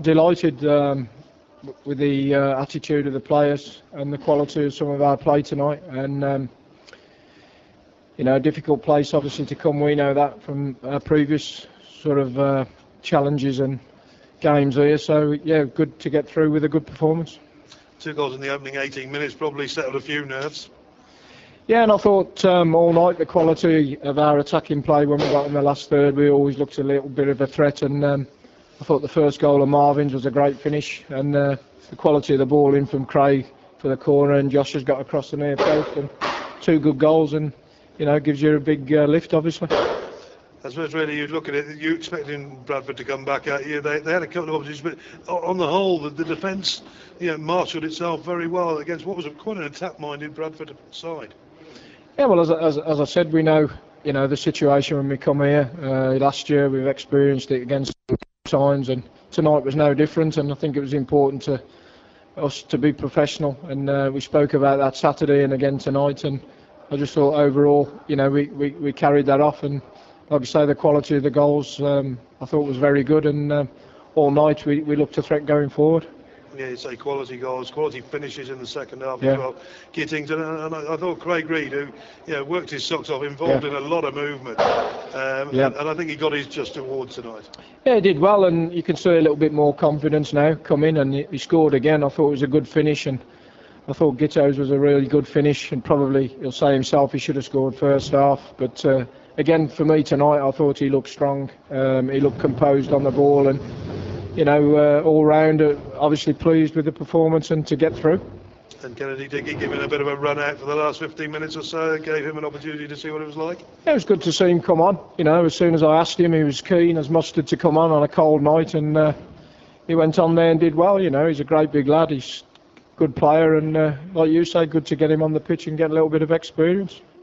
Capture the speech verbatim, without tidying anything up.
delighted um, with the uh, attitude of the players and the quality of some of our play tonight. And um, you know, a difficult place obviously to come. We know that from our previous sort of uh, challenges and games here. So yeah, good to get through with a good performance. Two goals in the opening eighteen minutes probably settled a few nerves. Yeah, and I thought um, all night the quality of our attacking play when we got in the last third, we always looked a little bit of a threat. And um, I thought the first goal of Marvin's was a great finish, and uh, the quality of the ball in from Craig for the corner, and Josh has got across the near post, and two good goals, and you know, gives you a big uh, lift, obviously. I suppose really you look at it, you expecting Bradford to come back at you. They, they had a couple of opportunities, but on the whole, the, the defence, you know, marshalled itself very well against what was a, quite an attack-minded Bradford side. Yeah, well, as, as, as I said, we know, you know, the situation when we come here. Uh, last year we've experienced it against times, and tonight was no different. And I think it was important to us to be professional, and uh, we spoke about that Saturday and again tonight. And I just thought overall, you know, we, we, we carried that off, and like I say, the quality of the goals um, I thought was very good, and uh, all night we, we looked a threat going forward. Yeah, you say quality goals, quality finishes in the second half yeah. as well. Gittington, and I, I thought Craig Reid, who you know, worked his socks off, involved yeah. in a lot of movement, um, yeah. and, and I think he got his just award tonight. Yeah, he did well, and you can see a little bit more confidence now come in, and he, he scored again. I thought it was a good finish, and I thought Gitto's was a really good finish, and probably he'll say himself he should have scored first half, but uh, again for me tonight I thought he looked strong, um, he looked composed on the ball, and you know, uh, all round uh, obviously pleased with the performance and to get through. And Kennedy did give him a bit of a run out for the last fifteen minutes or so, and gave him an opportunity to see what it was like. Yeah, it was good to see him come on. You know, as soon as I asked him, he was keen as mustard to come on on a cold night, and uh, he went on there and did well. You know, he's a great big lad, he's a good player, and uh, like you say, good to get him on the pitch and get a little bit of experience.